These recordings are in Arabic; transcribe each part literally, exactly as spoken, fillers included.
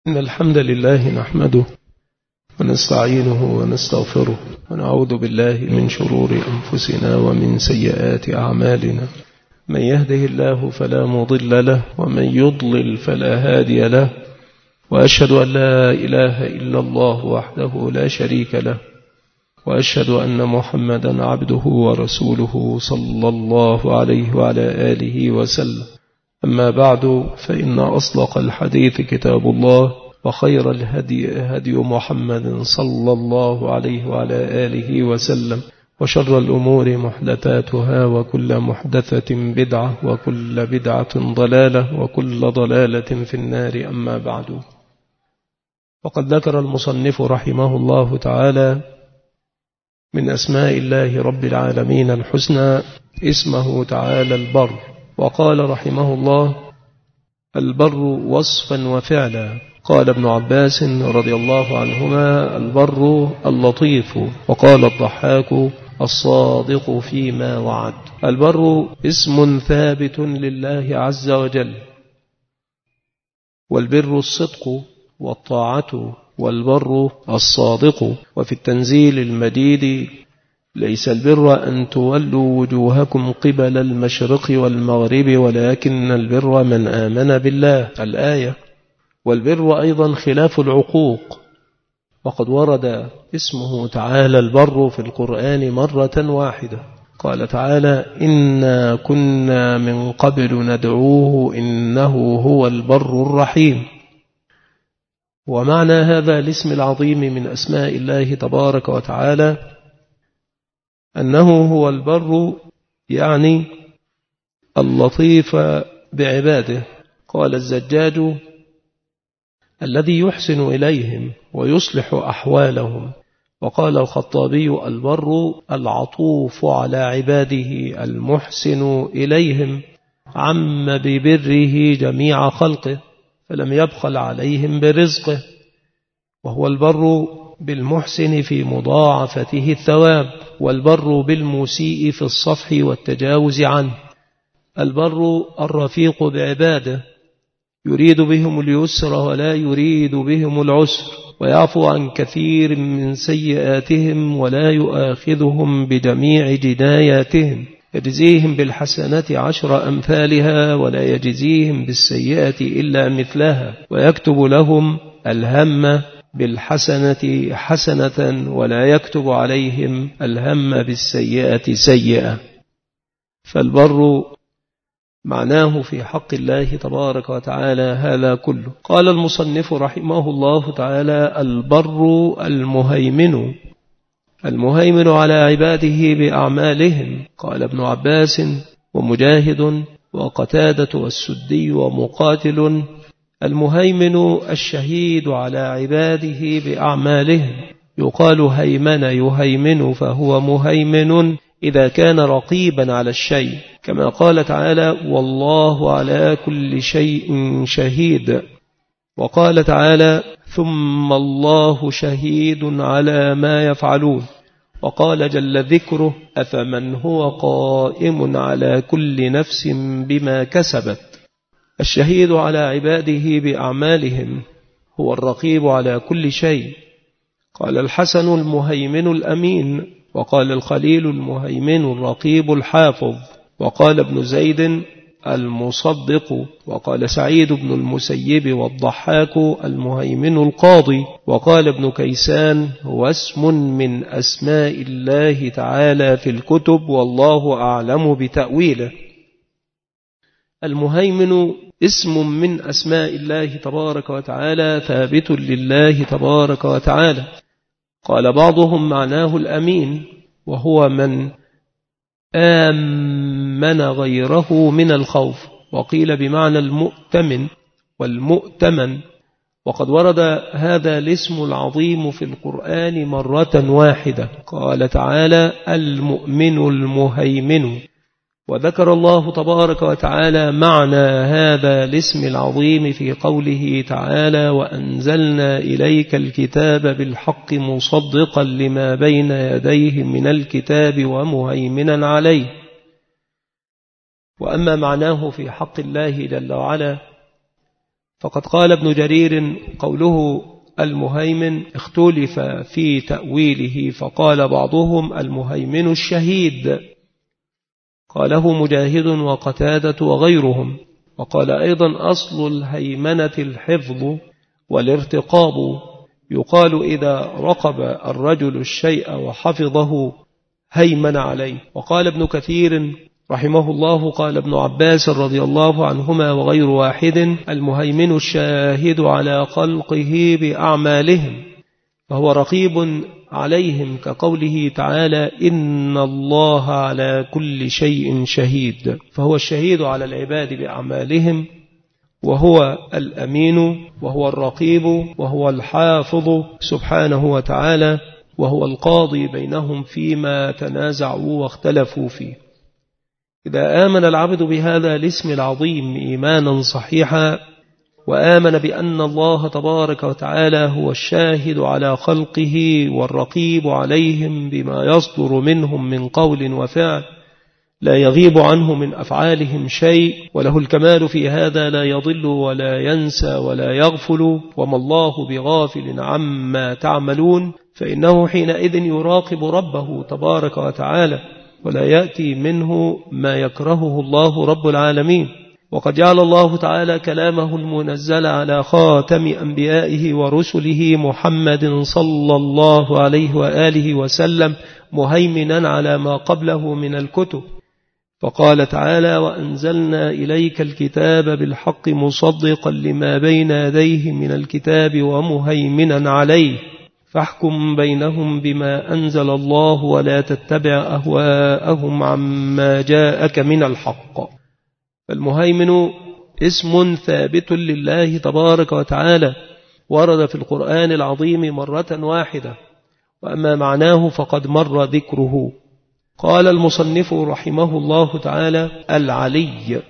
إن الحمد لله نحمده ونستعينه ونستغفره ونعوذ بالله من شرور أنفسنا ومن سيئات أعمالنا. من يهده الله فلا مضل له ومن يضلل فلا هادي له، وأشهد أن لا إله إلا الله وحده لا شريك له، وأشهد أن محمدا عبده ورسوله صلى الله عليه وعلى آله وسلم. أما بعد، فإن أصدق الحديث كتاب الله، وخير الهدي هدي محمد صلى الله عليه وعلى آله وسلم، وشر الأمور محدثاتها، وكل محدثة بدعة، وكل بدعة ضلالة، وكل ضلالة في النار. أما بعد، وقد ذكر المصنف رحمه الله تعالى من أسماء الله رب العالمين الحسنى اسمه تعالى البر، وقال رحمه الله: البر وصفا وفعلا. قال ابن عباس رضي الله عنهما: البر اللطيف. وقال الضحاك: الصادق فيما وعد. البر اسم ثابت لله عز وجل، والبر الصدق والطاعة، والبر الصادق. وفي التنزيل المديد: ليس البر أن تولوا وجوهكم قبل المشرق والمغرب ولكن البر من آمن بالله. الآية. والبر أيضا خلاف العقوق، وقد ورد اسمه تعالى البر في القرآن مرة واحدة. قال تعالى: إنا كنا من قبل ندعوه إنه هو البر الرحيم. ومعنى هذا الاسم العظيم من أسماء الله تبارك وتعالى أنه هو البر، يعني اللطيف بعباده. قال الزجاج: الذي يحسن إليهم ويصلح أحوالهم. وقال الخطابي: البر العطوف على عباده المحسن إليهم، عم ببره جميع خلقه فلم يبخل عليهم برزقه. وهو البر بالمحسن في مضاعفته الثواب، والبر بالمسيء في الصفح والتجاوز عنه. البر الرفيق بعباده، يريد بهم اليسر ولا يريد بهم العسر، ويعفو عن كثير من سيئاتهم ولا يؤاخذهم بجميع جناياتهم. يجزيهم بالحسنة عشر أمثالها ولا يجزيهم بالسيئة إلا مثلها، ويكتب لهم الهم بالحسنة حسنة ولا يكتب عليهم الهم بالسيئة سيئة. فالبر معناه في حق الله تبارك وتعالى هذا كله. قال المصنف رحمه الله تعالى: البر المهيمن، المهيمن على عباده بأعمالهم. قال ابن عباس ومجاهد وقتادة والسدي ومقاتل: المهيمن الشهيد على عباده بأعمالهم. يقال هيمن يهيمن، فهو مهيمن إذا كان رقيبا على الشيء، كما قال تعالى: والله على كل شيء شهيد. وقال تعالى: ثم الله شهيد على ما يفعلون. وقال جل ذكره: أفمن هو قائم على كل نفس بما كسبت. الشهيد على عباده بأعمالهم هو الرقيب على كل شيء. قال الحسن: المهيمن الأمين. وقال الخليل: المهيمن الرقيب الحافظ. وقال ابن زيد: المصدق. وقال سعيد بن المسيب والضحاك: المهيمن القاضي. وقال ابن كيسان: هو اسم من أسماء الله تعالى في الكتب، والله أعلم بتأويله. المهيمن اسم من أسماء الله تبارك وتعالى ثابت لله تبارك وتعالى. قال بعضهم: معناه الأمين، وهو من آمن غيره من الخوف. وقيل بمعنى المؤتمن والمؤتمن. وقد ورد هذا الاسم العظيم في القرآن مرة واحدة. قال تعالى: المؤمن المهيمن. وذكر الله تبارك وتعالى معنى هذا الاسم العظيم في قوله تعالى: وأنزلنا إليك الكتاب بالحق مصدقا لما بين يديه من الكتاب ومهيمنا عليه. وأما معناه في حق الله جل وعلا فقد قال ابن جرير قوله المهيمن اختلف في تأويله، فقال بعضهم المهيمن الشهيد، قاله مجاهد وقتادة وغيرهم. وقال أيضا أصل الهيمنة الحفظ والارتقاب، يقال إذا رقب الرجل الشيء وحفظه هيمن عليه. وقال ابن كثير رحمه الله قال ابن عباس رضي الله عنهما وغير واحد المهيمن الشاهد على خلقه بأعمالهم، فهو رقيب عليهم، كقوله تعالى إن الله على كل شيء شهيد، فهو الشهيد على العباد بأعمالهم، وهو الأمين، وهو الرقيب، وهو الحافظ سبحانه وتعالى، وهو القاضي بينهم فيما تنازعوا واختلفوا فيه. إذا آمن العبد بهذا الاسم العظيم إيمانا صحيحا، وآمن بأن الله تبارك وتعالى هو الشاهد على خلقه والرقيب عليهم بما يصدر منهم من قول وفعل، لا يغيب عنه من أفعالهم شيء، وله الكمال في هذا، لا يضل ولا ينسى ولا يغفل، وما الله بغافل عما تعملون، فإنه حينئذ يراقب ربه تبارك وتعالى، ولا يأتي منه ما يكرهه الله رب العالمين. وقد جعل الله تعالى كلامه المنزل على خاتم أنبيائه ورسله محمد صلى الله عليه وآله وسلم مهيمنا على ما قبله من الكتب، فقال تعالى وأنزلنا إليك الكتاب بالحق مصدقا لما بين يديه من الكتاب ومهيمنا عليه، فاحكم بينهم بما أنزل الله ولا تتبع أهواءهم عما جاءك من الحق. فالمهيمن اسم ثابت لله تبارك وتعالى، ورد في القرآن العظيم مرة واحدة، وأما معناه فقد مر ذكره. قال المصنف رحمه الله تعالى العلي،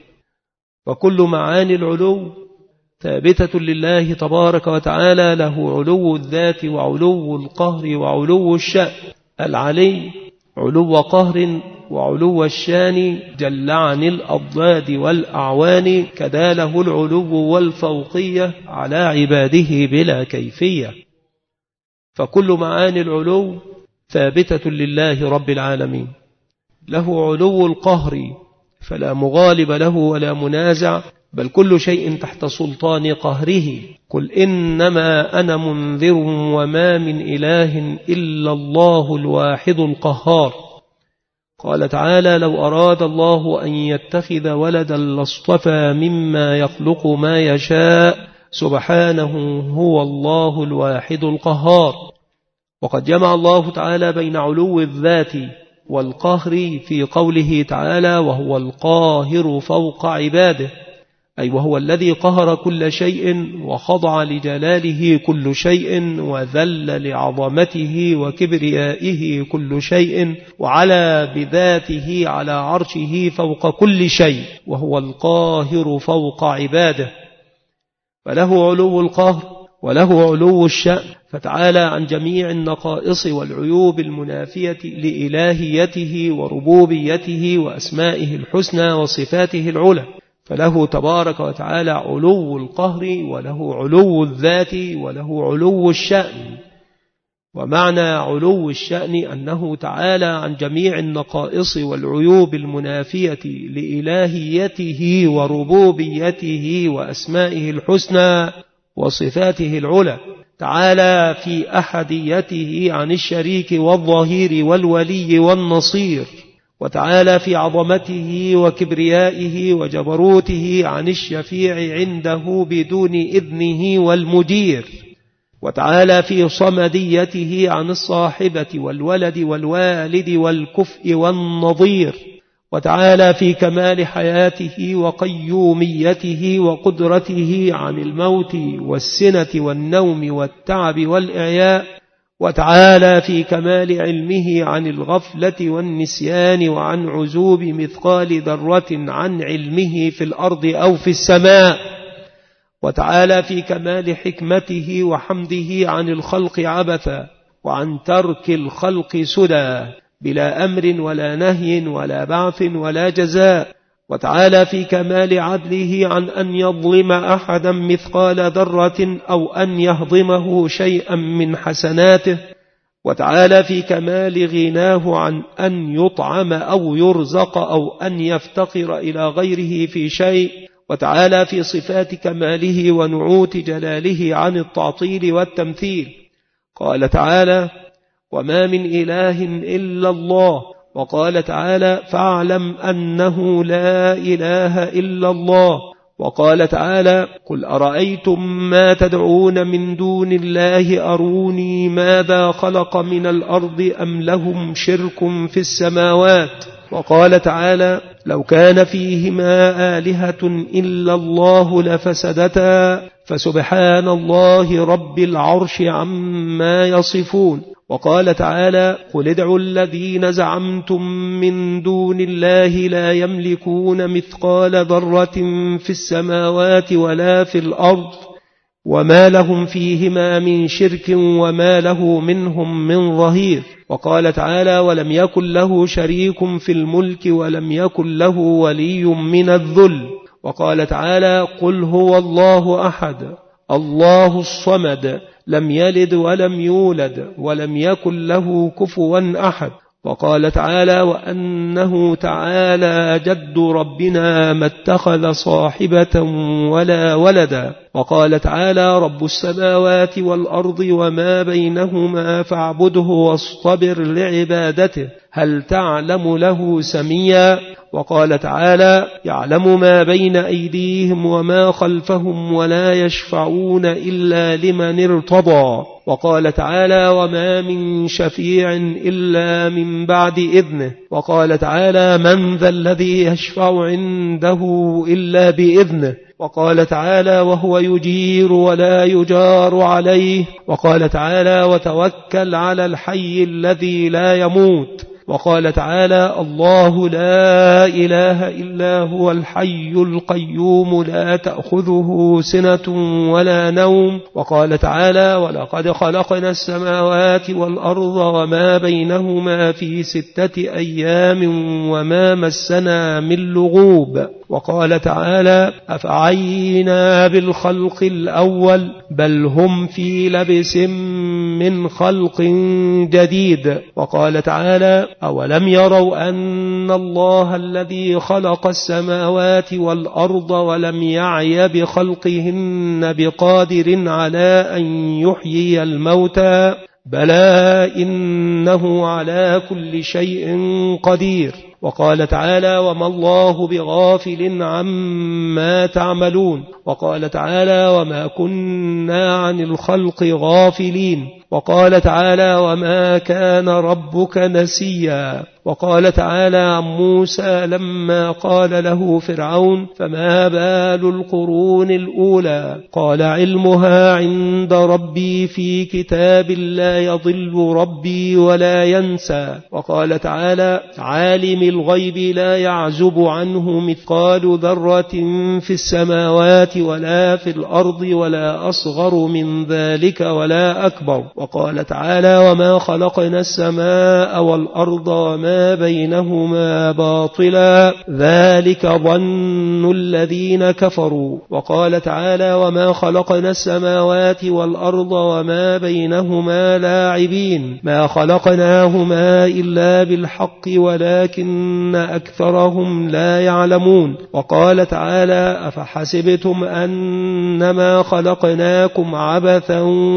وكل معاني العلو ثابتة لله تبارك وتعالى، له علو الذات وعلو القهر وعلو الشأن. العلي علو قهر وعلو الشان، جل عن الأضداد والأعوان، كذا له العلو والفوقية على عباده بلا كيفية. فكل معاني العلو ثابتة لله رب العالمين. له علو القهر فلا مغالب له ولا منازع، بل كل شيء تحت سلطان قهره. قل إنما أنا منذر وما من إله إلا الله الواحد القهار. قال تعالى لو أراد الله أن يتخذ ولدا لاصطفى مما يخلق ما يشاء سبحانه هو الله الواحد القهار. وقد جمع الله تعالى بين علو الذات والقهر في قوله تعالى وهو القاهر فوق عباده، أي وهو الذي قهر كل شيء وخضع لجلاله كل شيء وذل لعظمته وكبريائه كل شيء، وعلى بذاته على عرشه فوق كل شيء، وهو القاهر فوق عباده. فله علو القهر وله علو الشأن، فتعالى عن جميع النقائص والعيوب المنافية لإلهيته وربوبيته وأسمائه الحسنى وصفاته العلى. فله تبارك وتعالى علو القهر وله علو الذات وله علو الشأن. ومعنى علو الشأن أنه تعالى عن جميع النقائص والعيوب المنافية لإلهيته وربوبيته وأسمائه الحسنى وصفاته العلى. تعالى في أحديته عن الشريك والظهير والولي والنصير، وتعالى في عظمته وكبريائه وجبروته عن الشفيع عنده بدون إذنه والمدير، وتعالى في صمديته عن الصاحبة والولد والوالد والكفء والنظير، وتعالى في كمال حياته وقيوميته وقدرته عن الموت والسنة والنوم والتعب والإعياء، وتعالى في كمال علمه عن الغفلة والنسيان وعن عزوب مثقال ذرة عن علمه في الأرض أو في السماء، وتعالى في كمال حكمته وحمده عن الخلق عبثا وعن ترك الخلق سدى بلا أمر ولا نهي ولا بعث ولا جزاء، وتعالى في كمال عدله عن أن يظلم أحدا مثقال ذرة أو أن يهضمه شيئا من حسناته، وتعالى في كمال غناه عن أن يطعم أو يرزق أو أن يفتقر إلى غيره في شيء، وتعالى في صفات كماله ونعوت جلاله عن التعطيل والتمثيل. قال تعالى: وما من إله إلا الله. وقال تعالى: فاعلم أنه لا إله إلا الله. وقال تعالى: قل أرأيتم ما تدعون من دون الله أروني ماذا خلق من الأرض أم لهم شرك في السماوات. وقال تعالى: لو كان فيهما آلهة إلا الله لفسدتا فسبحان الله رب العرش عما يصفون. وقال تعالى: قل ادعوا الذين زعمتم من دون الله لا يملكون مثقال ذرة في السماوات ولا في الأرض وما لهم فيهما من شرك وما له منهم من ظهير. وقال تعالى: ولم يكن له شريك في الملك ولم يكن له ولي من الذل. وقال تعالى: قل هو الله أحد الله الصمد لم يلد ولم يولد ولم يكن له كفوا أحد. وقال تعالى: وأنه تعالى جد ربنا ما اتخذ صاحبة ولا ولدا. وقال تعالى: رب السماوات والأرض وما بينهما فاعبده واصطبر لعبادته هل تعلم له سميا. وقال تعالى: يعلم ما بين أيديهم وما خلفهم ولا يشفعون إلا لمن ارتضى. وقال تعالى: وما من شفيع إلا من بعد إذنه. وقال تعالى: من ذا الذي يشفع عنده إلا بإذنه. وقال تعالى: وهو يجير ولا يجار عليه. وقال تعالى: وتوكل على الحي الذي لا يموت. وقال تعالى: الله لا إله إلا هو الحي القيوم لا تأخذه سنة ولا نوم. وقال تعالى: ولقد خلقنا السماوات والأرض وما بينهما في ستة أيام وما مسنا من لغوب. وقال تعالى: أفعينا بالخلق الأول بل هم في لبس من خلق جديد. وقال تعالى: أولم يروا أن الله الذي خلق السماوات والأرض ولم يعي بخلقهن بقادر على أن يحيي الموتى بلى إنه على كل شيء قدير. وقال تعالى: وما الله بغافل عما تعملون. وقال تعالى: وما كنا عن الخلق غافلين. وقال تعالى: وما كان ربك نسيا. وقال تعالى عن موسى لما قال له فرعون: فما بال القرون الأولى قال: علمها عند ربي في كتاب لا يضل ربي ولا ينسى. وقال تعالى: عالم الغيب لا يعزب عنه مثقال ذرة في السماوات ولا في الأرض ولا أصغر من ذلك ولا أكبر. وقال تعالى: وما خلقنا السماء والأرض وما بينهما باطلا ذلك ظن الذين كفروا. وقال تعالى: وما خلقنا السماوات والأرض وما بينهما لاعبين ما خلقناهما إلا بالحق ولكن أكثرهم لا يعلمون. وقال تعالى: أفحسبتم أنما خلقناكم عبثا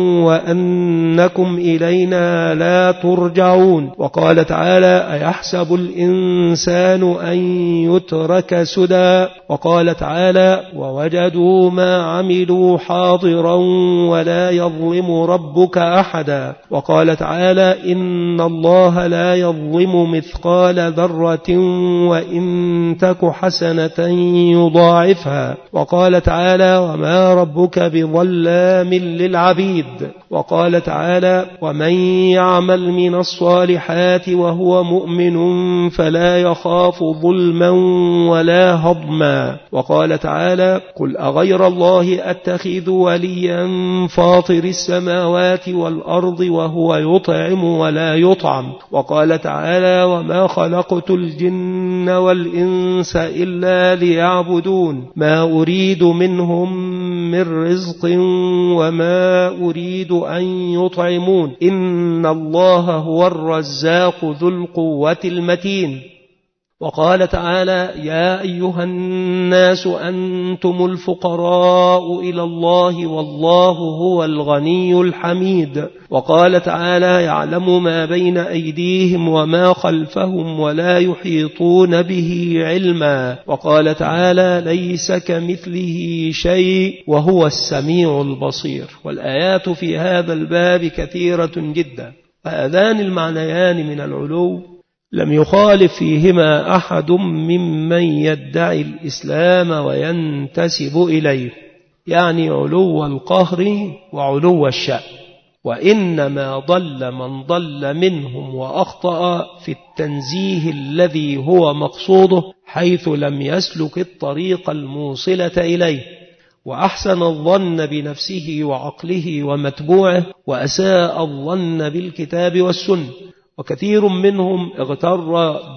وأنكم إلينا لا ترجعون. وقال تعالى: أيحسب الإنسان أن يترك سدى. وقال تعالى: ووجدوا ما عملوا حاضرا ولا يظلم ربك أحدا. وقال تعالى: إن الله لا يظلم مثقال ذرة وإن تك حسنة يضاعفها. وقال تعالى: وما ربك بظلام للعبيد. وقال تعالى: ومن يعمل من الصالحات وهو مؤمن فلا يخاف ظلما ولا هضما. وقال تعالى: قل أغير الله أتخذ وليا فاطر السماوات والأرض وهو يطعم ولا يطعم. وقال تعالى: وما خلقت الجن والإنس إلا ليعبدون ما أريد منهم من رزق وما أريد أن يطعمون إن الله هو الرزاق ذو القوة المتين. وقال تعالى يا أيها الناس أنتم الفقراء إلى الله والله هو الغني الحميد. وقال تعالى يعلم ما بين أيديهم وما خلفهم ولا يحيطون به علما. وقال تعالى ليس كمثله شيء وهو السميع البصير. والآيات في هذا الباب كثيرة جدا. هذان المعنيان من العلو لم يخالف فيهما أحد ممن يدعي الإسلام وينتسب إليه، يعني علو القهر وعلو الشأن. وإنما ضل من ضل منهم وأخطأ في التنزيه الذي هو مقصوده، حيث لم يسلك الطريق الموصلة إليه، وأحسن الظن بنفسه وعقله ومتبوعه، وأساء الظن بالكتاب والسنة. وكثير منهم اغتر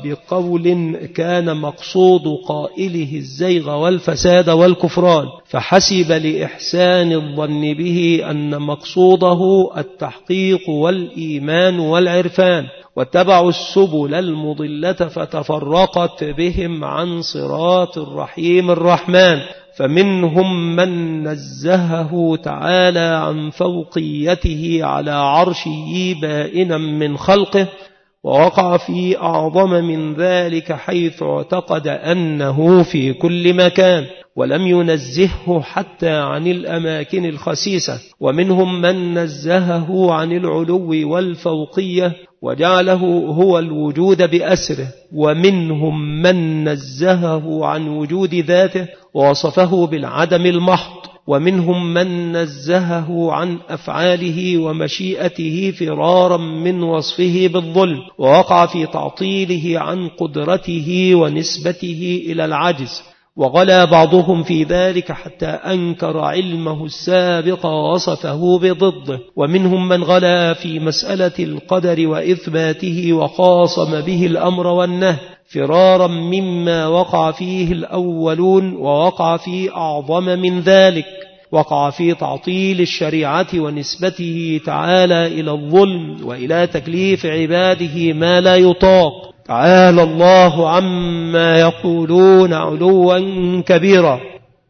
بقول كان مقصود قائله الزيغ والفساد والكفران، فحسب لإحسان الظن به أن مقصوده التحقيق والإيمان والعرفان، واتبعوا السبل المضلة فتفرقت بهم عن صراط الرحيم الرحمن. فمنهم من نزهه تعالى عن فوقيته على عرشه بائنا من خلقه، ووقع في أعظم من ذلك حيث اعتقد أنه في كل مكان، ولم ينزهه حتى عن الأماكن الخسيسة. ومنهم من نزهه عن العلو والفوقية وجعله هو الوجود بأسره، ومنهم من نزهه عن وجود ذاته ووصفه بالعدم المحض، ومنهم من نزهه عن أفعاله ومشيئته فرارا من وصفه بالظلم، ووقع في تعطيله عن قدرته ونسبته إلى العجز. وغلا بعضهم في ذلك حتى أنكر علمه السابق ووصفه بضده. ومنهم من غلا في مسألة القدر وإثباته وخاصم به الأمر والنهي فرارا مما وقع فيه الأولون، ووقع في أعظم من ذلك، وقع في تعطيل الشريعة ونسبته تعالى إلى الظلم وإلى تكليف عباده ما لا يطاق. تعالى الله عما يقولون علوا كبيرا.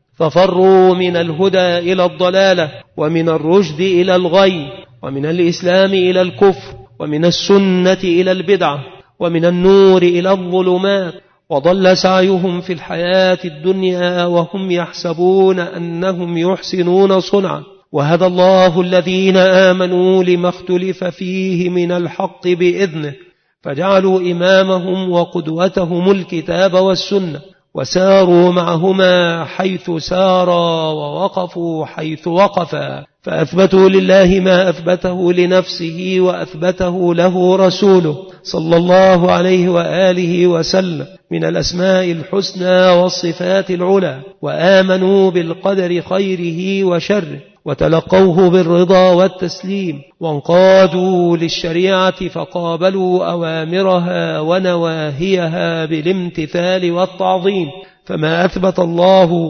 ففروا من الهدى إلى الضلالة، ومن الرشد إلى الغي، ومن الإسلام إلى الكفر، ومن السنة إلى البدعة، ومن النور إلى الظلمات. وضل سعيهم في الحياة الدنيا وهم يحسبون أنهم يحسنون صنعا. وهدى الله الذين آمنوا لما اختلف فيه من الحق بإذنه، فجعلوا إمامهم وقدوتهم الكتاب والسنة، وساروا معهما حيث سارا ووقفوا حيث وقفا، فأثبتوا لله ما أثبته لنفسه وأثبته له رسوله صلى الله عليه وآله وسلم من الأسماء الحسنى والصفات العلى، وآمنوا بالقدر خيره وشره، وتلقوه بالرضا والتسليم، وانقادوا للشريعة فقابلوا أوامرها ونواهيها بالامتثال والتعظيم. فما أثبت الله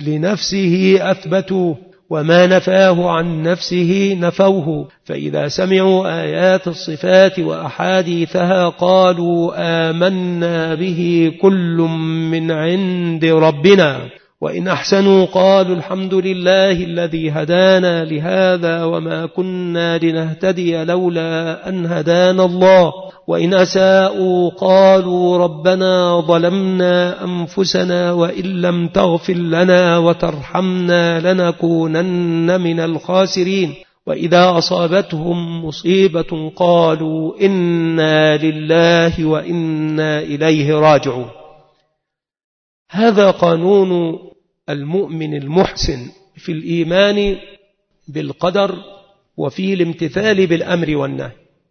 لنفسه أثبتوه، وما نفاه عن نفسه نفوه. فإذا سمعوا آيات الصفات وأحاديثها قالوا آمنا به كل من عند ربنا، وإن أحسنوا قالوا الحمد لله الذي هدانا لهذا وما كنا لنهتدي لولا أن هدانا الله، وإن أساءوا قالوا ربنا ظلمنا أنفسنا وإن لم تغفر لنا وترحمنا لنكونن من الخاسرين، وإذا أصابتهم مصيبة قالوا إنا لله وإنا إليه راجعون. هذا قانون المؤمن المحسن في الإيمان بالقدر وفي الامتثال بالأمر والنهي.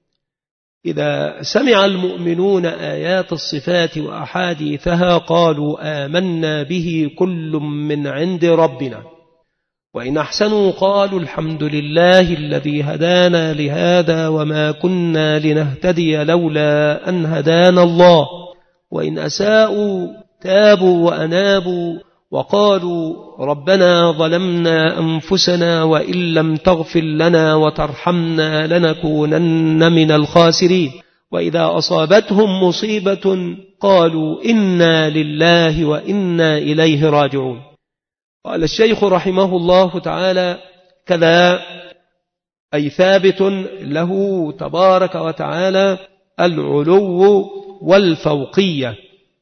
إذا سمع المؤمنون آيات الصفات وأحاديثها قالوا آمنا به كل من عند ربنا، وإن أحسنوا قالوا الحمد لله الذي هدانا لهذا وما كنا لنهتدي لولا أن هدانا الله، وإن أساءوا تابوا وأنابوا وقالوا ربنا ظلمنا أنفسنا وإن لم تغفر لنا وترحمنا لنكونن من الخاسرين. وإذا أصابتهم مصيبة قالوا إنا لله وإنا إليه راجعون. قال الشيخ رحمه الله تعالى: كذا أي ثابت له تبارك وتعالى العلو والفوقية.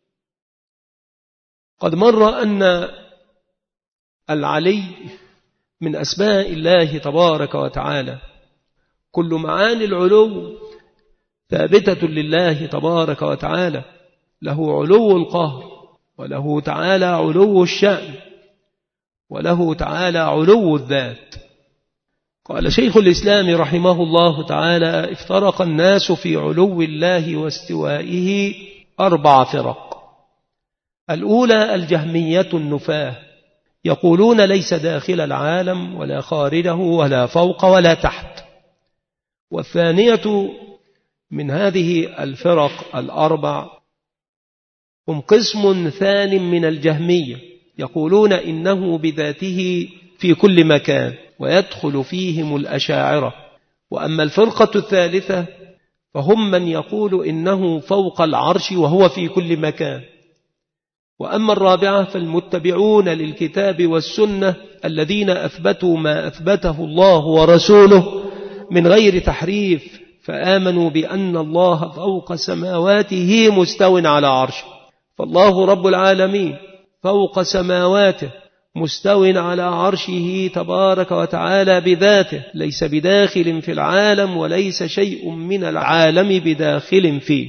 قد مر أن العلي من أسماء الله تبارك وتعالى، كل معاني العلو ثابتة لله تبارك وتعالى، له علو القهر، وله تعالى علو الشأن، وله تعالى علو الذات. قال شيخ الإسلام رحمه الله تعالى: افترق الناس في علو الله واستوائه أربع فرق. الأولى الجهمية النفاة، يقولون ليس داخل العالم ولا خارجه ولا فوق ولا تحت. والثانية من هذه الفرق الأربع هم قسم ثان من الجهمية، يقولون إنه بذاته في كل مكان، ويدخل فيهم الأشاعرة. وأما الفرقة الثالثة فهم من يقول إنه فوق العرش وهو في كل مكان. وأما الرابعة فالمتبعون للكتاب والسنة الذين أثبتوا ما أثبته الله ورسوله من غير تحريف، فآمنوا بأن الله فوق سماواته مستو على عرشه. فالله رب العالمين فوق سماواته مستو على عرشه تبارك وتعالى بذاته، ليس بداخل في العالم وليس شيء من العالم بداخل فيه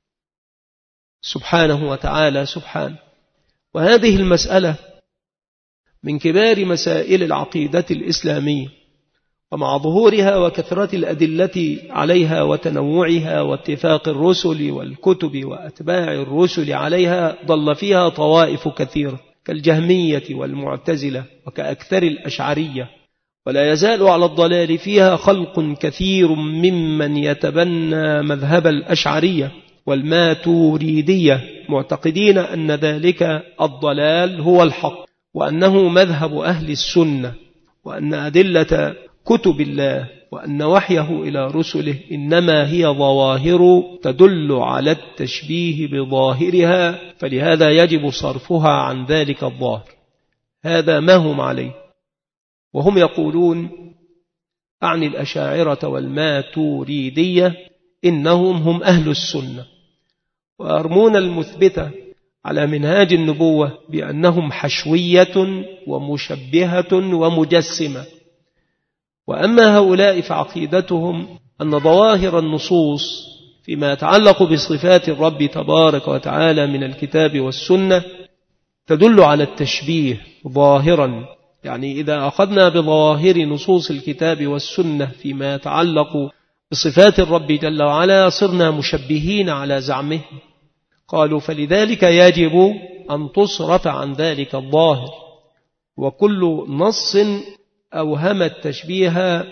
سبحانه وتعالى سبحانه. وهذه المسألة من كبار مسائل العقيدة الإسلامية، ومع ظهورها وكثرة الأدلة عليها وتنوعها واتفاق الرسل والكتب وأتباع الرسل عليها، ضل فيها طوائف كثيرة كالجهمية والمعتزلة وكأكثر الأشعرية، ولا يزال على الضلال فيها خلق كثير ممن يتبنى مذهب الأشعرية والماتوريدية، معتقدين أن ذلك الضلال هو الحق، وأنه مذهب أهل السنة، وأن أدلة كتب الله وأن وحيه إلى رسله إنما هي ظواهر تدل على التشبيه بظاهرها، فلهذا يجب صرفها عن ذلك الظاهر. هذا ما هم عليه. وهم يقولون عن الأشاعرة والماتوريدية إنهم هم أهل السنة، ويرمون المثبتة على منهاج النبوة بأنهم حشوية ومشبهة ومجسمة. وأما هؤلاء فعقيدتهم أن ظواهر النصوص فيما يتعلق بصفات الرب تبارك وتعالى من الكتاب والسنة تدل على التشبيه ظاهرا، يعني إذا أخذنا بظواهر نصوص الكتاب والسنة فيما يتعلق بصفات الرب جل وعلا صرنا مشبهين على زعمه. قالوا فلذلك يجب أن تصرف عن ذلك الظاهر، وكل نص أوهم التشبيه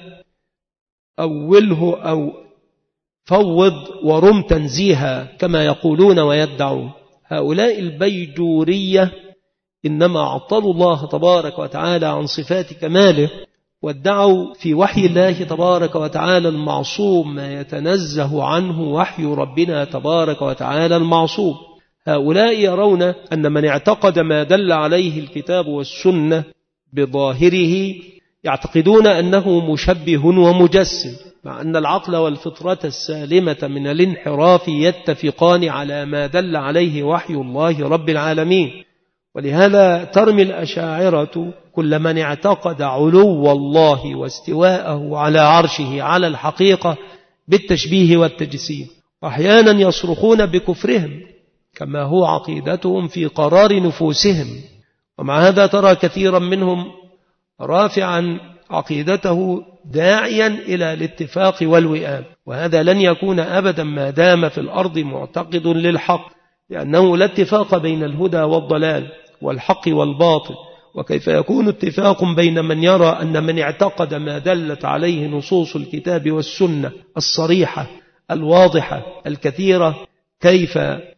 أوله أو فوض ورم تنزيها كما يقولون ويدعون. هؤلاء البيجورية إنما عطلوا الله تبارك وتعالى عن صفات كماله، وادعوا في وحي الله تبارك وتعالى المعصوم ما يتنزه عنه وحي ربنا تبارك وتعالى المعصوم. هؤلاء يرون أن من اعتقد ما دل عليه الكتاب والسنة بظاهره يعتقدون أنه مشبه ومجسم، مع أن العقل والفطرة السالمة من الانحراف يتفقان على ما دل عليه وحي الله رب العالمين. ولهذا ترمي الأشاعرة كل من اعتقد علو الله واستواءه على عرشه على الحقيقة بالتشبيه والتجسيم، وأحيانا يصرخون بكفرهم كما هو عقيدتهم في قرار نفوسهم. ومع هذا ترى كثيرا منهم رافعا عقيدته داعيا إلى الاتفاق والوئام، وهذا لن يكون أبدا ما دام في الأرض معتقد للحق، لأنه لا اتفاق بين الهدى والضلال والحق والباطل. وكيف يكون اتفاق بين من يرى أن من اعتقد ما دلت عليه نصوص الكتاب والسنة الصريحة الواضحة الكثيرة كيف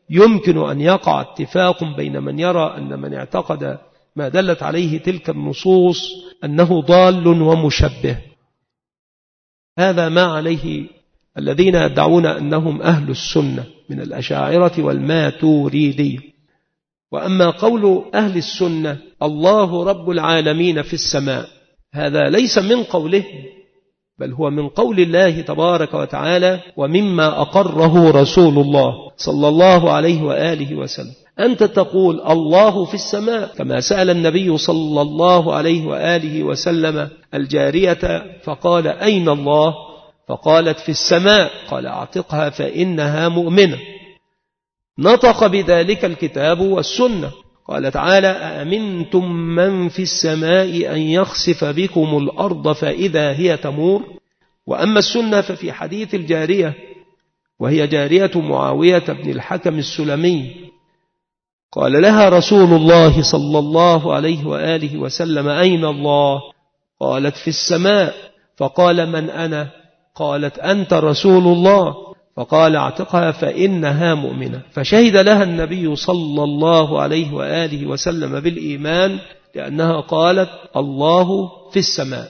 يمكن أن يقع اتفاق بين من يرى أن من اعتقد ما دلت عليه تلك النصوص أنه ضال ومشبه. هذا ما عليه الذين يدعون أنهم أهل السنة من الأشاعرة والماتوريدية. وأما قول أهل السنة الله رب العالمين في السماء، هذا ليس من قوله، بل هو من قول الله تبارك وتعالى، ومما أقره رسول الله صلى الله عليه وآله وسلم. أنت تقول الله في السماء، كما سأل النبي صلى الله عليه وآله وسلم الجارية فقال أين الله؟ فقالت في السماء، قال اعتقها فإنها مؤمنة. نطق بذلك الكتاب والسنة، قال تعالى أأمنتم من في السماء أن يخسف بكم الأرض فإذا هي تمور. وأما السنة ففي حديث الجارية، وهي جارية معاوية بن الحكم السلمي، قال لها رسول الله صلى الله عليه وآله وسلم أين الله؟ قالت في السماء. فقال من أنا؟ قالت أنت رسول الله. فقال اعتقها فإنها مؤمنة. فشهد لها النبي صلى الله عليه وآله وسلم بالإيمان لأنها قالت الله في السماء.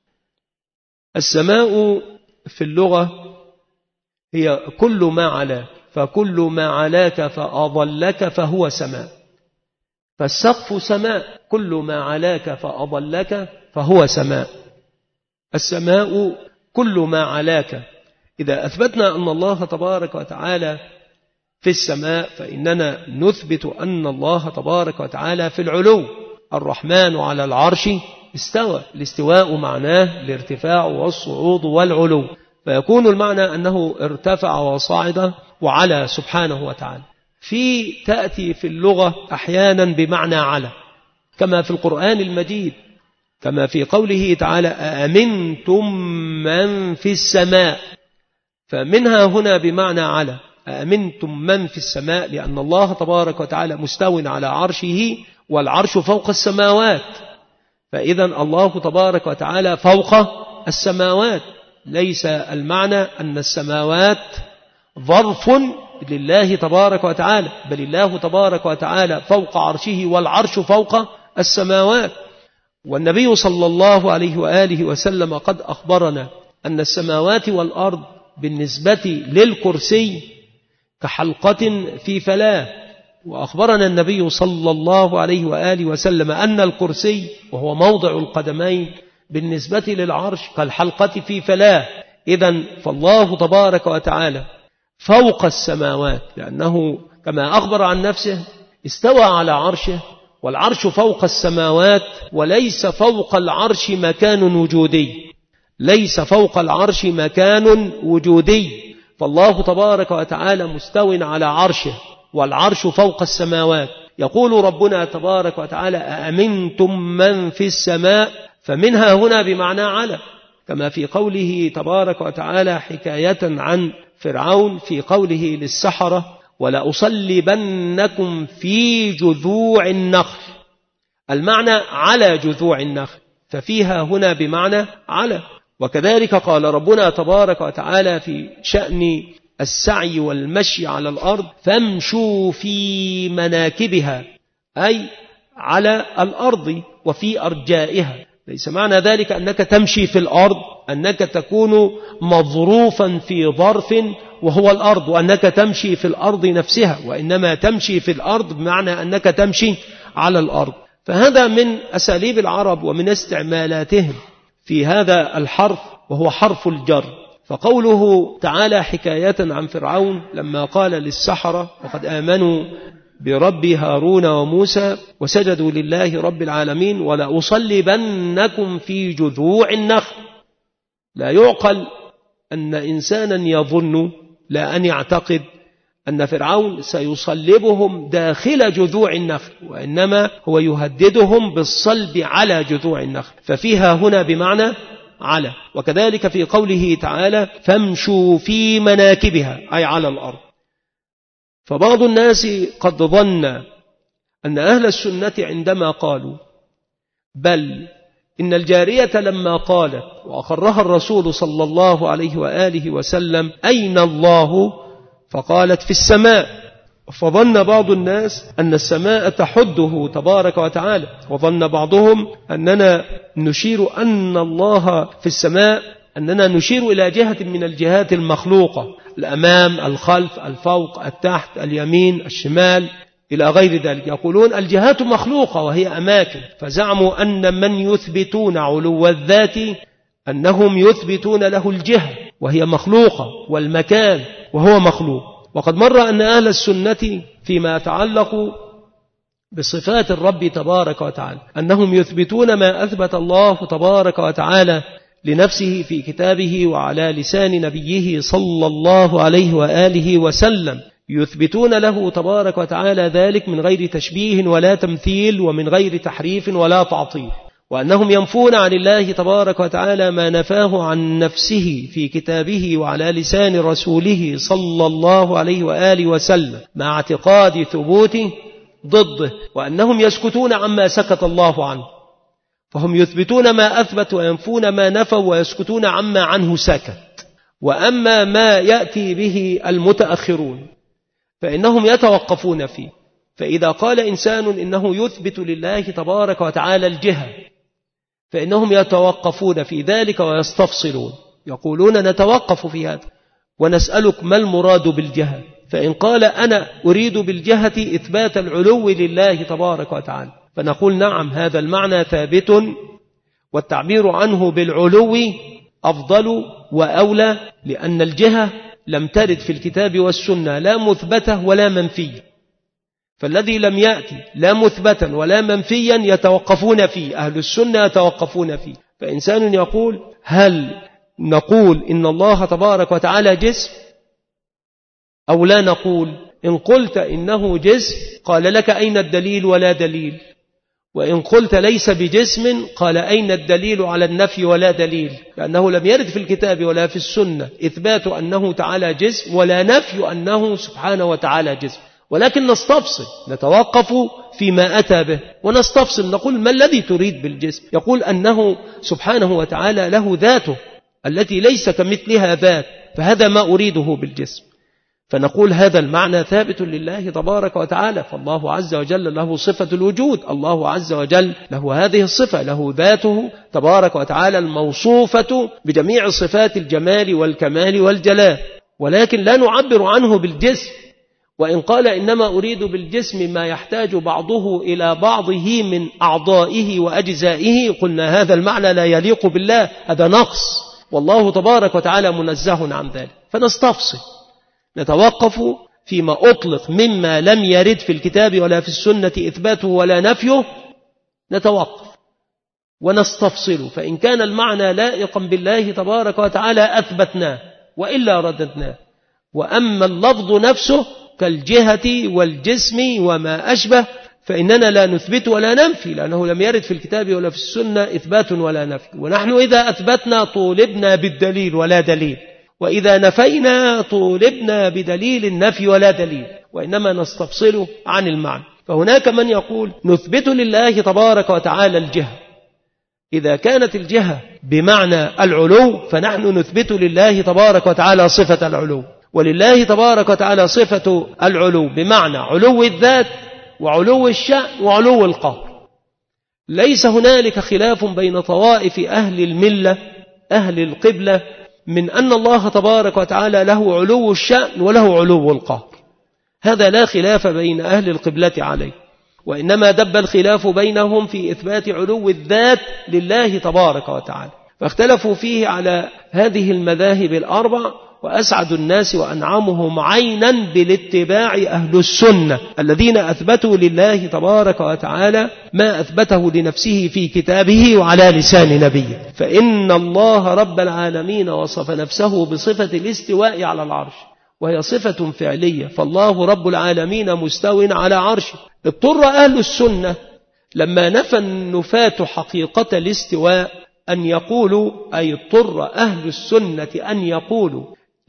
السماء في اللغة هي كل ما علاك، فكل ما علاك فأضلك فهو سماء. فالسقف سماء، كل ما علاك فأضلك فهو سماء. السماء كل ما علاك. إذا أثبتنا أن الله تبارك وتعالى في السماء فإننا نثبت أن الله تبارك وتعالى في العلو. الرحمن على العرش استوى، الاستواء معناه الارتفاع والصعود والعلو، فيكون المعنى أنه ارتفع وصعد وعلى سبحانه وتعالى. في تأتي في اللغة أحيانا بمعنى على، كما في القرآن المجيد، كما في قوله تعالى أأمنتم من في السماء، فمنها هنا بمعنى على، أأمنتم من في السماء، لأن الله تبارك وتعالى مستو على عرشه، والعرش فوق السماوات، فإذا الله تبارك وتعالى فوق السماوات. ليس المعنى أن السماوات ظرف لله تبارك وتعالى، بل الله تبارك وتعالى فوق عرشه والعرش فوق السماوات. والنبي صلى الله عليه وآله وسلم قد أخبرنا أن السماوات والأرض بالنسبة للكرسي كحلقة في فلاة. وأخبرنا النبي صلى الله عليه وآله وسلم أن الكرسي وهو موضع القدمين بالنسبة للعرش كالحلقة في فلاة. إذن فالله تبارك وتعالى فوق السماوات، لأنه كما أخبر عن نفسه استوى على عرشه، والعرش فوق السماوات، وليس فوق العرش مكان وجودي، ليس فوق العرش مكان وجودي. فالله تبارك وتعالى مستو على عرشه، والعرش فوق السماوات. يقول ربنا تبارك وتعالى أأمنتم من في السماء، فمنها هنا بمعنى على، كما في قوله تبارك وتعالى حكاية عن فرعون في قوله للسحرة ولأصلبنكم في جذوع النخل، المعنى على جذوع النخل، ففيها هنا بمعنى على. وكذلك قال ربنا تبارك وتعالى في شأن السعي والمشي على الأرض فامشوا في مناكبها، أي على الأرض وفي أرجائها. ليس معنى ذلك أنك تمشي في الأرض أنك تكون مظروفا في ظرف وهو الأرض، وأنك تمشي في الأرض نفسها، وإنما تمشي في الأرض بمعنى أنك تمشي على الأرض. فهذا من أساليب العرب ومن استعمالاتهم في هذا الحرف، وهو حرف الجر. فقوله تعالى حكاية عن فرعون لما قال للسحرة وقد آمنوا برب هارون وموسى وسجدوا لله رب العالمين ولأصلبنكم في جذوع النخل، لا يعقل أن إنسانا يظن، لا أن يعتقد أن فرعون سيصلبهم داخل جذوع النخل، وإنما هو يهددهم بالصلب على جذوع النخل، ففيها هنا بمعنى على. وكذلك في قوله تعالى فامشوا في مناكبها، أي على الأرض. فبعض الناس قد ظن أن أهل السنة عندما قالوا بل إن الجارية لما قالت وأقرها الرسول صلى الله عليه وآله وسلم أين الله؟ فقالت في السماء، فظن بعض الناس أن السماء تحده تبارك وتعالى، وظن بعضهم أننا نشير أن الله في السماء، أننا نشير إلى جهة من الجهات المخلوقة، الأمام، الخلف، الفوق، التحت، اليمين، الشمال، إلى غير ذلك. يقولون الجهات مخلوقة وهي أماكن، فزعموا أن من يثبتون علو الذات أنهم يثبتون له الجهة وهي مخلوقة، والمكان وهو مخلوق. وقد مر أن أهل السنة فيما يتعلق بصفات الرب تبارك وتعالى أنهم يثبتون ما أثبت الله تبارك وتعالى لنفسه في كتابه وعلى لسان نبيه صلى الله عليه وآله وسلم، يثبتون له تبارك وتعالى ذلك من غير تشبيه ولا تمثيل ومن غير تحريف ولا تعطيل، وأنهم ينفون عن الله تبارك وتعالى ما نفاه عن نفسه في كتابه وعلى لسان رسوله صلى الله عليه وآله وسلم مع اعتقاد ثبوته ضده، وأنهم يسكتون عما سكت الله عنه، فهم يثبتون ما أثبت وينفون ما نفوا ويسكتون عما عنه سكت. وأما ما يأتي به المتأخرون فإنهم يتوقفون فيه، فإذا قال إنسان إنه يثبت لله تبارك وتعالى الجهة فإنهم يتوقفون في ذلك ويستفصلون، يقولون نتوقف في هذا ونسألك ما المراد بالجهة، فإن قال أنا أريد بالجهة إثبات العلو لله تبارك وتعالى فنقول نعم هذا المعنى ثابت، والتعبير عنه بالعلو أفضل وأولى، لأن الجهة لم ترد في الكتاب والسنة لا مثبتة ولا منفية، فالذي لم يأتي لا مثبتا ولا منفيا يتوقفون فيه، أهل السنة يتوقفون فيه. فإنسان يقول هل نقول إن الله تبارك وتعالى جسم أو لا نقول؟ إن قلت إنه جسم قال لك أين الدليل ولا دليل، وإن قلت ليس بجسم قال أين الدليل على النفي ولا دليل، لأنه لم يرد في الكتاب ولا في السنة إثبات أنه تعالى جسم ولا نفي أنه سبحانه وتعالى جسم، ولكن نستفصل نتوقف فيما أتى به ونستفصل نقول ما الذي تريد بالجسم؟ يقول أنه سبحانه وتعالى له ذاته التي ليس كمثلها ذات، فهذا ما أريده بالجسم، فنقول هذا المعنى ثابت لله تبارك وتعالى، فالله عز وجل له صفة الوجود، الله عز وجل له هذه الصفة، له ذاته تبارك وتعالى الموصوفة بجميع صفات الجمال والكمال والجلال، ولكن لا نعبر عنه بالجسم. وإن قال إنما أريد بالجسم ما يحتاج بعضه إلى بعضه من أعضائه وأجزائه قلنا هذا المعنى لا يليق بالله، هذا نقص، والله تبارك وتعالى منزه عن ذلك، فنستفصل نتوقف فيما أطلق مما لم يرد في الكتاب ولا في السنة إثباته ولا نفيه، نتوقف ونستفصل، فإن كان المعنى لائقا بالله تبارك وتعالى أثبتناه وإلا رددناه. وأما اللفظ نفسه كالجهة والجسم وما أشبه فإننا لا نثبت ولا ننفي، لأنه لم يرد في الكتاب ولا في السنة إثبات ولا نفي، ونحن إذا أثبتنا طولبنا بالدليل ولا دليل، وإذا نفينا طولبنا بدليل النفي ولا دليل، وإنما نستفصل عن المعنى. فهناك من يقول نثبت لله تبارك وتعالى الجهة، إذا كانت الجهة بمعنى العلو فنحن نثبت لله تبارك وتعالى صفة العلو، ولله تبارك وتعالى صفة العلو بمعنى علو الذات وعلو الشأن وعلو القهر. ليس هنالك خلاف بين طوائف أهل الملة أهل القبلة من أن الله تبارك وتعالى له علو الشأن وله علو القهر، هذا لا خلاف بين أهل القبلة عليه، وإنما دب الخلاف بينهم في إثبات علو الذات لله تبارك وتعالى، فاختلفوا فيه على هذه المذاهب الأربع، وأسعد الناس وأنعمهم عينا بالاتباع أهل السنة الذين أثبتوا لله تبارك وتعالى ما أثبته لنفسه في كتابه وعلى لسان نبيه. فإن الله رب العالمين وصف نفسه بصفة الاستواء على العرش، وهي صفة فعلية، فالله رب العالمين مستو على عرشه. اضطر أهل السنة لما نفى النفاة حقيقة الاستواء أن يقولوا، أي اضطر أهل السنة أن يقولوا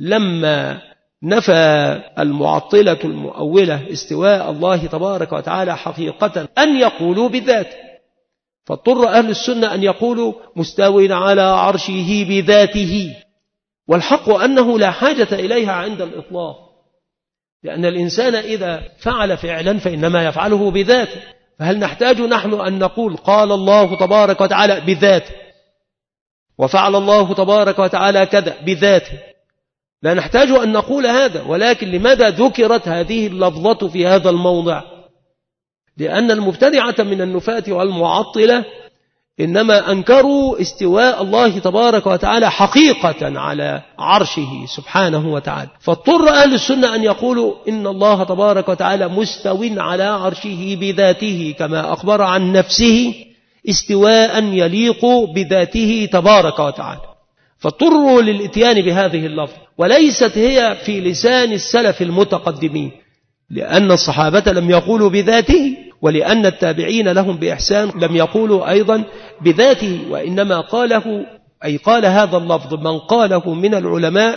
لما نفى المعطلة المؤولة استواء الله تبارك وتعالى حقيقة أن يقولوا بذاته، فاضطر أهل السنة أن يقولوا مستو على عرشه بذاته، والحق أنه لا حاجة إليها عند الإطلاق، لأن الإنسان إذا فعل فعلا فإنما يفعله بذاته، فهل نحتاج نحن أن نقول قال الله تبارك وتعالى بذاته وفعل الله تبارك وتعالى كذا بذاته؟ لا نحتاج أن نقول هذا. ولكن لماذا ذكرت هذه اللفظة في هذا الموضع؟ لأن المبتدعة من النفاة والمعطلة إنما أنكروا استواء الله تبارك وتعالى حقيقة على عرشه سبحانه وتعالى، فاضطر أهل السنة أن يقولوا إن الله تبارك وتعالى مستو على عرشه بذاته كما أخبر عن نفسه استواء يليق بذاته تبارك وتعالى، فاضطروا للإتيان بهذه اللفظ، وليست هي في لسان السلف المتقدمين، لأن الصحابة لم يقولوا بذاته، ولأن التابعين لهم بإحسان لم يقولوا أيضا بذاته، وإنما قاله أي قال هذا اللفظ من قاله من العلماء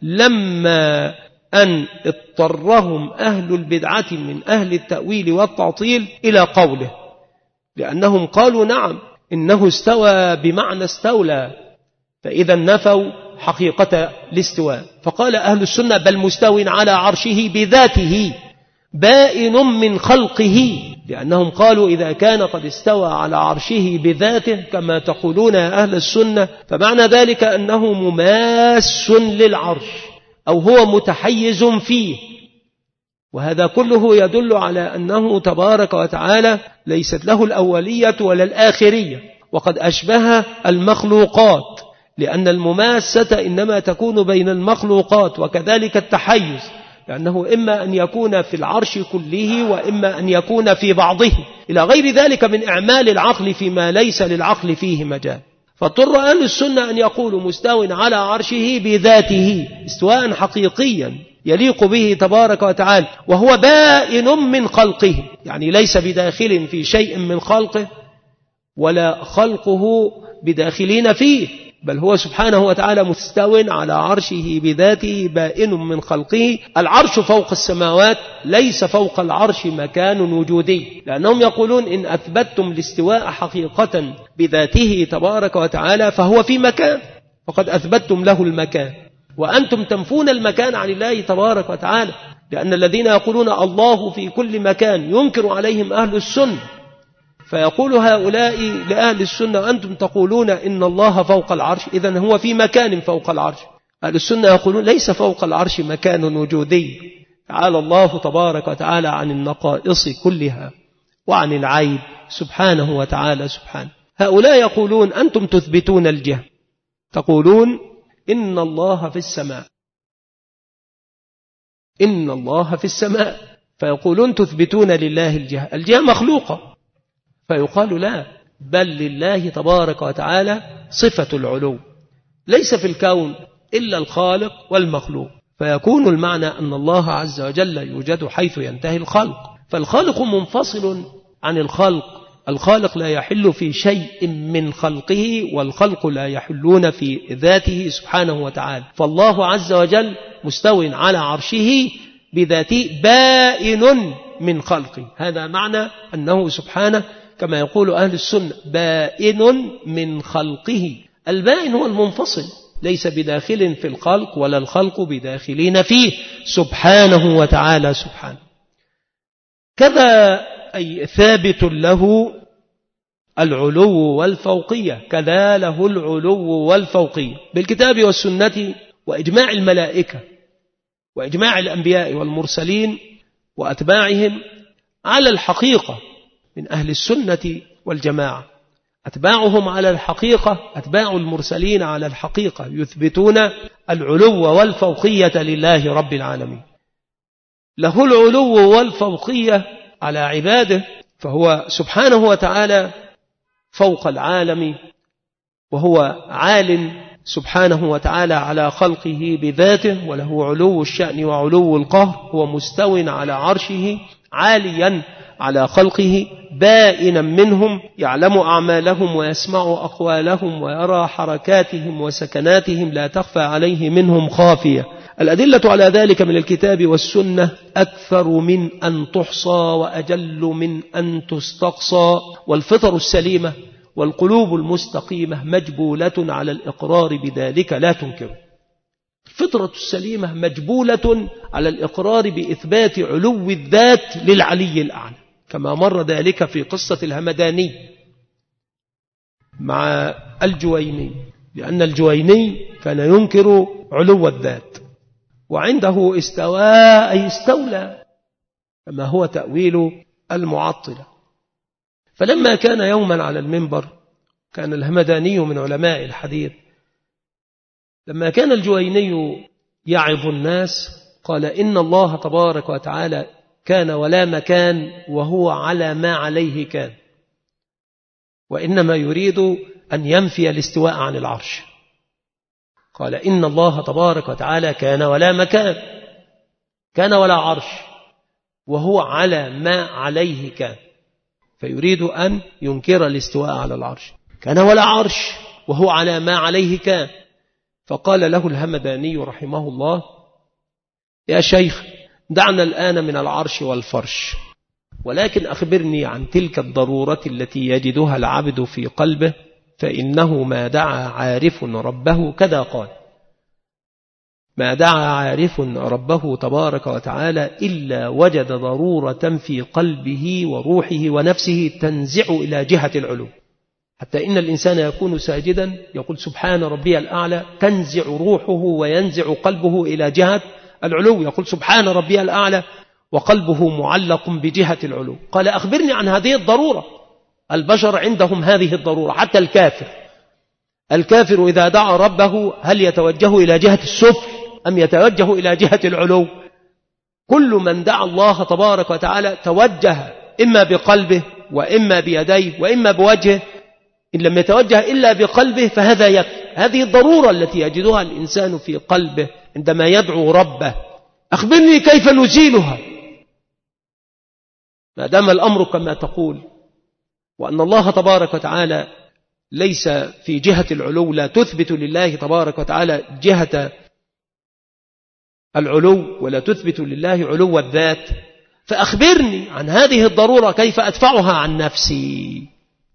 لما أن اضطرهم أهل البدعة من أهل التأويل والتعطيل إلى قوله، لأنهم قالوا نعم إنه استوى بمعنى استولى، فإذا نفوا حقيقة الاستواء، فقال أهل السنة بل مستو على عرشه بذاته بائن من خلقه، لأنهم قالوا إذا كان قد استوى على عرشه بذاته كما تقولون يا أهل السنة فمعنى ذلك أنه مماس للعرش أو هو متحيز فيه، وهذا كله يدل على أنه تبارك وتعالى ليست له الأولية ولا الآخرية، وقد أشبه المخلوقات، لأن المماسة إنما تكون بين المخلوقات، وكذلك التحيز، لأنه إما أن يكون في العرش كله وإما أن يكون في بعضه، إلى غير ذلك من إعمال العقل فيما ليس للعقل فيه مجال. فاضطر أهل السنة أن يقولوا مستو على عرشه بذاته استواء حقيقيا يليق به تبارك وتعالى، وهو بائن من خلقه، يعني ليس بداخل في شيء من خلقه ولا خلقه بداخلين فيه، بل هو سبحانه وتعالى مستو على عرشه بذاته بائن من خلقه. العرش فوق السماوات، ليس فوق العرش مكان وجودي، لأنهم يقولون إن أثبتتم الاستواء حقيقة بذاته تبارك وتعالى فهو في مكان، فقد أثبتتم له المكان، وأنتم تنفون المكان عن الله تبارك وتعالى، لأن الذين يقولون الله في كل مكان ينكر عليهم أهل السنة، فيقول هؤلاء لأهل السنة أنتم تقولون إن الله فوق العرش، إذن هو في مكان فوق العرش. أهل السنة يقولون ليس فوق العرش مكان وجودي، تعالى الله تبارك وتعالى عن النقائص كلها وعن العيب سبحانه وتعالى سبحانه. هؤلاء يقولون أنتم تثبتون الجهة، تقولون إن الله في السماء، إن الله في السماء، فيقولون تثبتون لله الجهة، الجهة مخلوقة، فيقال لا، بل لله تبارك وتعالى صفة العلو، ليس في الكون إلا الخالق والمخلوق، فيكون المعنى أن الله عز وجل يوجد حيث ينتهي الخلق، فالخالق منفصل عن الخلق، الخالق لا يحل في شيء من خلقه، والخلق لا يحلون في ذاته سبحانه وتعالى، فالله عز وجل مستو على عرشه بذاته بائن من خلقه، هذا معنى أنه سبحانه كما يقول أهل السنة بائن من خلقه. البائن هو المنفصل، ليس بداخل في الخلق ولا الخلق بداخلين فيه سبحانه وتعالى سبحانه. كذا أي ثابت له العلو والفوقية، كذا له العلو والفوقية بالكتاب والسنة وإجماع الملائكة وإجماع الأنبياء والمرسلين وأتباعهم على الحقيقة من أهل السنة والجماعة، أتباعهم على الحقيقة، أتباع المرسلين على الحقيقة، يثبتون العلو والفوقية لله رب العالمين. له العلو والفوقية على عباده، فهو سبحانه وتعالى فوق العالم، وهو عال سبحانه وتعالى على خلقه بذاته، وله علو الشأن وعلو القهر، هو مستو على عرشه عاليا على خلقه بائنا منهم، يعلم أعمالهم ويسمع أقوالهم ويرى حركاتهم وسكناتهم، لا تخفى عليه منهم خافية. الأدلة على ذلك من الكتاب والسنة أكثر من أن تحصى وأجل من أن تستقصى، والفطر السليمة والقلوب المستقيمة مجبولة على الإقرار بذلك لا تنكر. الفطرة السليمة مجبولة على الإقرار بإثبات علو الذات للعلي الأعلى، كما مر ذلك في قصة الهمداني مع الجويني، لأن الجويني كان ينكر علو الذات، وعنده استواء أي استولى، كما هو تأويل المعطلة. فلما كان يوما على المنبر، كان الهمداني من علماء الحديث، لما كان الجويني يعظ الناس قال: إن الله تبارك وتعالى كان ولا مكان، وهو على ما عليه كان، وإنما يريد أن ينفي الاستواء عن العرش. قال: إن الله تبارك وتعالى كان ولا مكان، كان ولا عرش، وهو على ما عليه كان، فيريد أن ينكر الاستواء على العرش. كان ولا عرش وهو على ما عليه كان. فقال له الهمداني رحمه الله: يا شيخ، دعنا الآن من العرش والفرش، ولكن أخبرني عن تلك الضرورة التي يجدها العبد في قلبه، فإنه ما دعا عارف ربه كذا قال: ما دعا عارف ربه تبارك وتعالى إلا وجد ضرورة في قلبه وروحه ونفسه تنزع إلى جهة العلو، حتى إن الإنسان يكون ساجدا يقول سبحان ربي الأعلى، تنزع روحه وينزع قلبه إلى جهة العلو، يقول سبحان ربي الأعلى وقلبه معلق بجهة العلو. قال: أخبرني عن هذه الضرورة. البشر عندهم هذه الضرورة، حتى الكافر الكافر إذا دعا ربه هل يتوجه إلى جهة السفل أم يتوجه إلى جهة العلو؟ كل من دعا الله تبارك وتعالى توجه إما بقلبه وإما بيديه وإما بوجهه. إن لم يتوجه إلا بقلبه فهذا يكفي. هذه الضرورة التي يجدها الإنسان في قلبه عندما يدعو ربه. أخبرني كيف نزيلها ما دام الأمر كما تقول، وأن الله تبارك وتعالى ليس في جهة العلو، لا تثبت لله تبارك وتعالى جهة العلو ولا تثبت لله علو الذات، فأخبرني عن هذه الضرورة كيف أدفعها عن نفسي.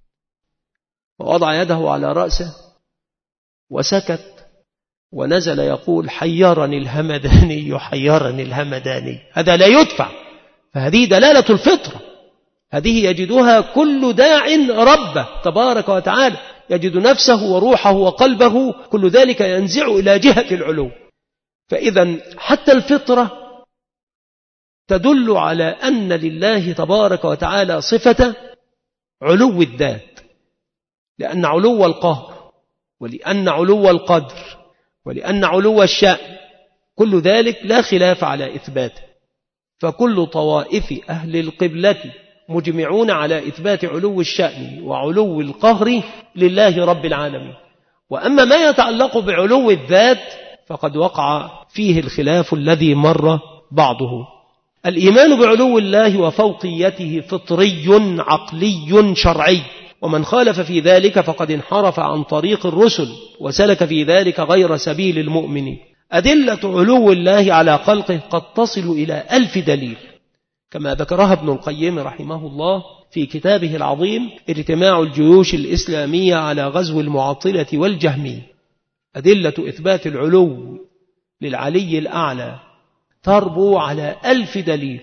ووضع يده على رأسه وسكت، ونزل يقول: حيرني الهمداني حيرني الهمداني. هذا لا يدفع، فهذه دلالة الفطرة، هذه يجدها كل داع ربه تبارك وتعالى، يجد نفسه وروحه وقلبه كل ذلك ينزع إلى جهة العلو. فإذا حتى الفطرة تدل على أن لله تبارك وتعالى صفة علو الذات، لأن علو القهر ولأن علو القدر ولأن علو الشأن كل ذلك لا خلاف على إثباته. فكل طوائف أهل القبلة مجمعون على إثبات علو الشأن وعلو القهر لله رب العالمين. وأما ما يتعلق بعلو الذات فقد وقع فيه الخلاف الذي مر بعضه. الإيمان بعلو الله وفوقيته فطري عقلي شرعي، ومن خالف في ذلك فقد انحرف عن طريق الرسل وسلك في ذلك غير سبيل المؤمنين. أدلة علو الله على خلقه قد تصل إلى ألف دليل، كما ذكرها ابن القيم رحمه الله في كتابه العظيم اجتماع الجيوش الإسلامية على غزو المعطلة والجهمية. أدلة إثبات العلو للعلي الأعلى تربو على ألف دليل،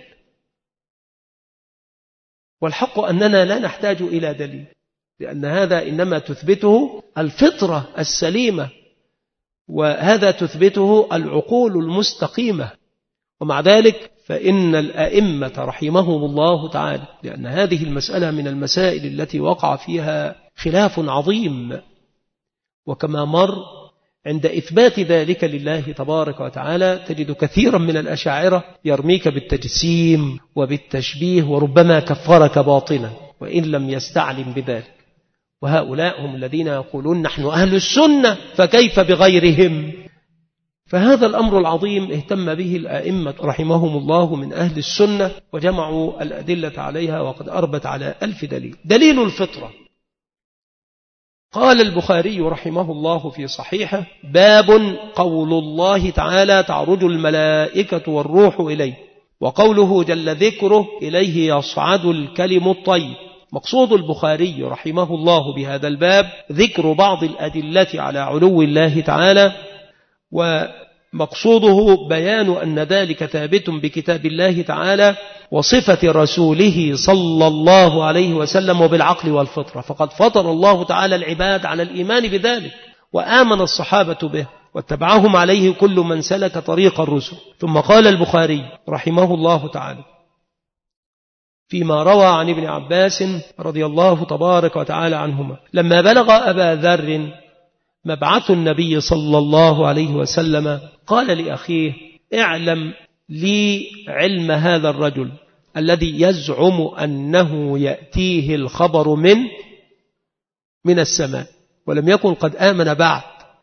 والحق أننا لا نحتاج إلى دليل، لأن هذا إنما تثبته الفطرة السليمة، وهذا تثبته العقول المستقيمة. ومع ذلك فإن الأئمة رحمهم الله تعالى، لأن هذه المسألة من المسائل التي وقع فيها خلاف عظيم، وكما مر عند إثبات ذلك لله تبارك وتعالى تجد كثيرا من الأشاعرة يرميك بالتجسيم وبالتشبيه، وربما كفرك باطنا وإن لم يستعلم بذلك. وهؤلاء هم الذين يقولون نحن أهل السنة فكيف بغيرهم. فهذا الأمر العظيم اهتم به الآئمة رحمهم الله من أهل السنة، وجمعوا الأدلة عليها، وقد أربت على ألف دليل. دليل الفطرة، قال البخاري رحمه الله في صحيحه: باب قول الله تعالى تعرج الملائكة والروح إليه، وقوله جل ذكره إليه يصعد الكلم الطيب. مقصود البخاري رحمه الله بهذا الباب ذكر بعض الأدلة على علو الله تعالى، وما مقصوده بيان أن ذلك ثابت بكتاب الله تعالى وصفة رسوله صلى الله عليه وسلم وبالعقل والفطرة، فقد فطر الله تعالى العباد على الإيمان بذلك، وآمن الصحابة به واتبعهم عليه كل من سلك طريق الرسل. ثم قال البخاري رحمه الله تعالى فيما روى عن ابن عباس رضي الله تبارك وتعالى عنهما لما بلغ أبا ذر مبعث النبي صلى الله عليه وسلم قال لأخيه: اعلم لي علم هذا الرجل الذي يزعم أنه يأتيه الخبر من من السماء ولم يكن قد آمن بعد.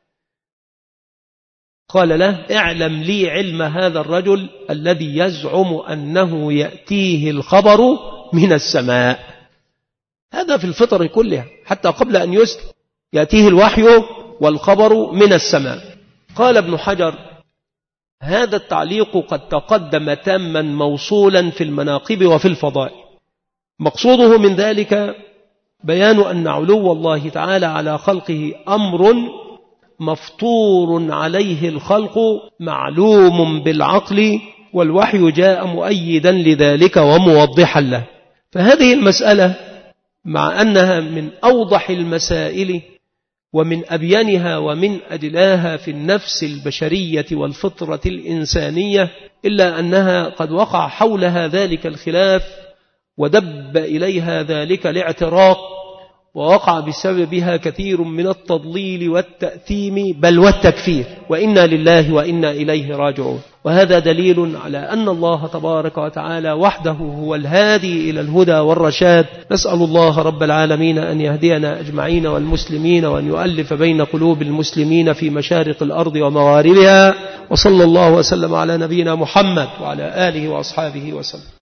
قال له: اعلم لي علم هذا الرجل الذي يزعم أنه يأتيه الخبر من السماء. هذا في الفطر كلها حتى قبل أن يسلم يأتيه الوحي والخبر من السماء. قال ابن حجر: هذا التعليق قد تقدم تاما موصولا في المناقب وفي الفضائل. مقصوده من ذلك بيان أن علو الله تعالى على خلقه أمر مفطور عليه الخلق معلوم بالعقل، والوحي جاء مؤيدا لذلك وموضحا له. فهذه المسألة مع أنها من أوضح المسائل ومن أبينها ومن أدلاها في النفس البشرية والفطرة الإنسانية، إلا أنها قد وقع حولها ذلك الخلاف ودب إليها ذلك الاعتراق، ووقع بسببها كثير من التضليل والتأثيم بل والتكفير، وإنا لله وإنا إليه راجعون. وهذا دليل على أن الله تبارك وتعالى وحده هو الهادي إلى الهدى والرشاد. نسأل الله رب العالمين أن يهدينا أجمعين والمسلمين، وأن يؤلف بين قلوب المسلمين في مشارق الأرض ومغاربها. وصلى الله وسلم على نبينا محمد وعلى آله وأصحابه وسلم.